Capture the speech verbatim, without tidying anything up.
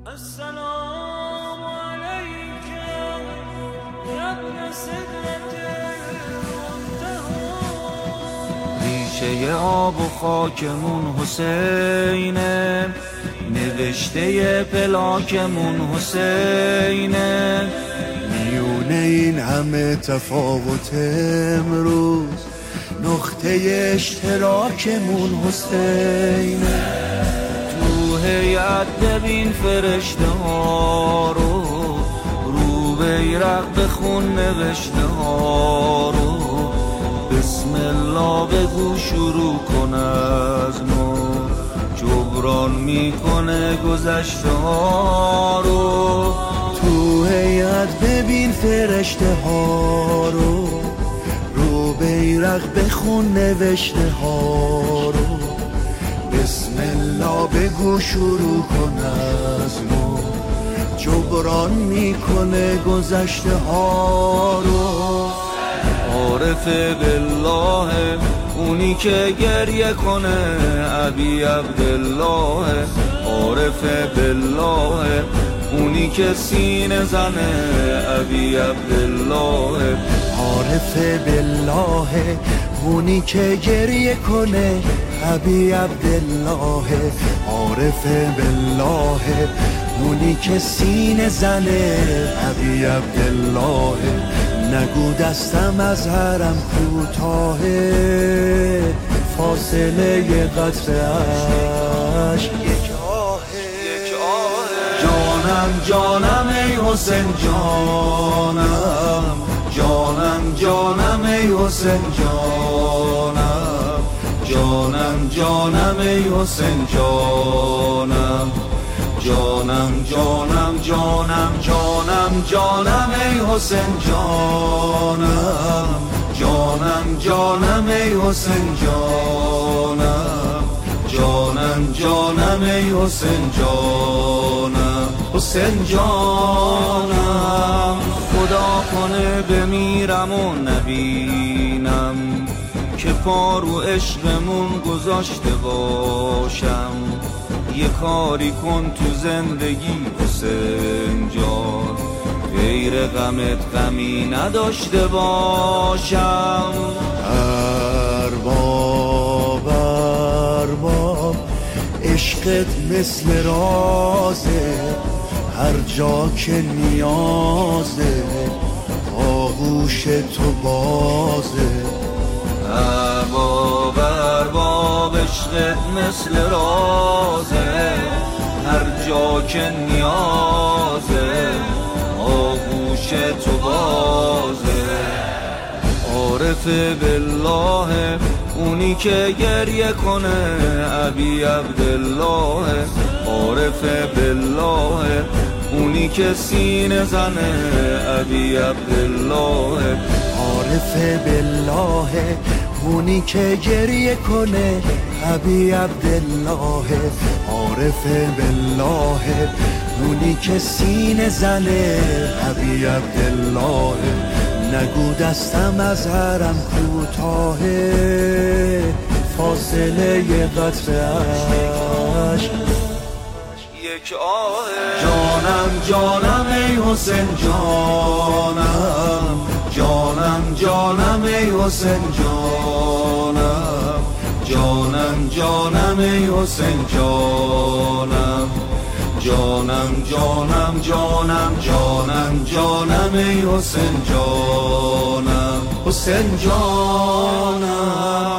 السلام عليك يا ابن سدرة المنتهى. ریشه آب و خاکمون حسینه، نوشته پلاکمون حسینه. میونه این همه تفاوت امروز نقطه اشتراکمون حسینه. تو هیئت ببین فرشته ها رو، رو بیرق بخون نوشته ها رو. بسم الله بگو شروع کن از نو، جبران میکنه گذشته ها رو. تو هیئت ببین فرشته ها رو، رو بیرق بخون نوشته ها رو. بسم الله بگو شروع کن از نو، جبران میکنه گذشته ها رو. عارف بالله اونی که گریه کنه ابی عبدالله. عارف بالله اونی که سینه زنه ابی عبدالله. عارف بالله اونی که گریه کنه ابی عبدالله. عارف بالله اونی که سینه زنه ابی عبدالله. نگو دستم از حرم کوتاهه، فاصله قطره اش یک آهه. جانم جانم ای حسین جانم، جانم جانم ای حسین جانم. جانم جانم ای حسین جانم. جانم جانم جانم جانم جانم ای حسین جانم. جانم جانم ای حسین جانم. جانم جانم ای حسین جانم. حسین جانم خدا کنه بمیرم و نبینم که پارو عشقمون گذاشته باشم. یه کاری کن تو زندگی حسین جان، غیر غمت غمی نداشته باشم. ارباب ارباب عشقت مثل رازه، هر جا که نیازه آغوش تو بازه. ارباب ارباب عشقت مثل رازه، هر جا که نیازه آغوش تو بازه. عارف بالله اونی که گریه کنه ابی عبدالله. عارف بالله اونی که سینه زنه ابی عبدالله. عارف بالله اونی که گریه کنه ابی عبدالله. عارف بالله اونی که سینه زنه ابی عبدالله. نگو دستم از حرم کوتاهه، فاصله قطره اش یک آهه. جانم جانم ای حسین جانم. جانم جانم ای حسین جانم. جانم جانم ای حسین جانم. جانم جانم جانم جانم جانم ای حسین جانم. حسین جانم